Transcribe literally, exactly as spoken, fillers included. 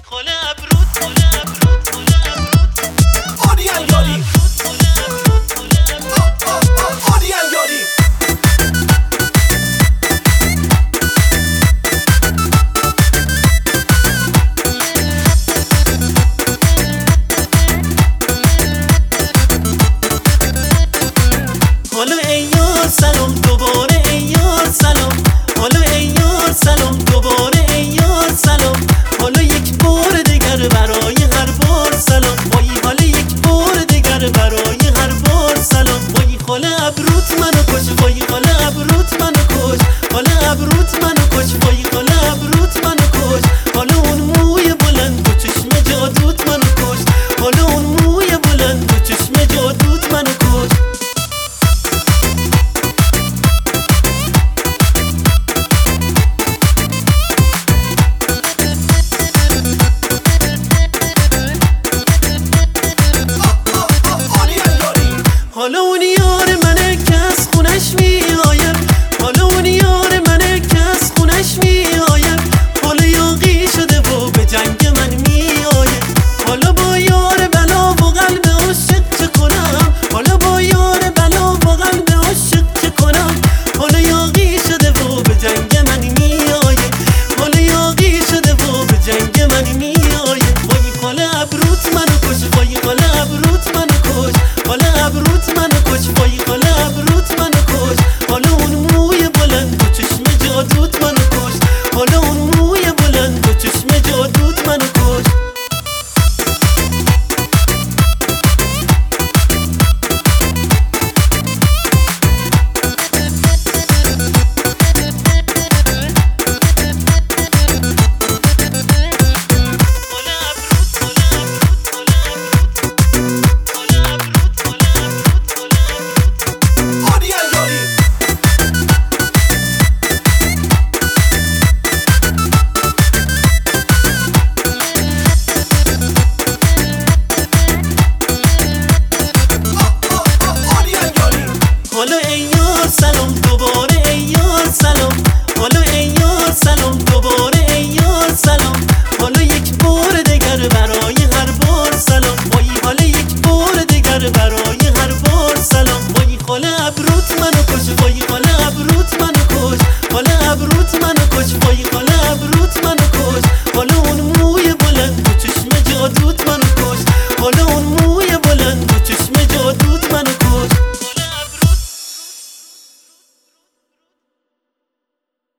خاله ابروت خاله ابروت خاله ابروت آریان یاری آریان یاری حالا ای یار سلام دوباره ای یار سلام حالا ای یار سلام دوباره ای یار سلام حالا یک بار دیگر برای هر بار سلام وای حالا یک بار دیگر برای هر بار سلام وای خاله ابروت منو کش وای خاله ابروت منو کش خاله ابروت منو کش وای خاله ابروت منو کش حالا اون موی بلند و چشم جادوت منو کش حالا اون موی بلند و چشم جادوت منو کش حالا اون یار منه که از خونش می آیم حالا اون یار منه که از خونش می آیم حالا یاغی شده و به جنگ من می آیم حالا با یار بلا و قلب عاشق چه کنم حالا با یار بلا و قلب عاشق چه کنم حالا یاغی شده و به جنگ من می آیم حالا یاغی شده و به جنگ من می آیم وای خاله ابروت منو کش وای خاله ابروت منو کش خاله ابروت منو کش وای خاله ابروت منو کش حالا اون موی بلند و چشم جادوت منو کش حالا اون موی بلند و چشم جادوت منو کش آریان یاری آریان یاری حالا ای یار سلام دوباره ای یار سلام حالا ای یار سلام دوباره ای یار سلام حالا یک بار دیگر برای هر بار سلام وای حالا یک بار دیگر برای هر بار سلام وای خاله ابروت منو کش وای خاله ابروت منو کش خاله ابروت منو کش وای خاله ابروت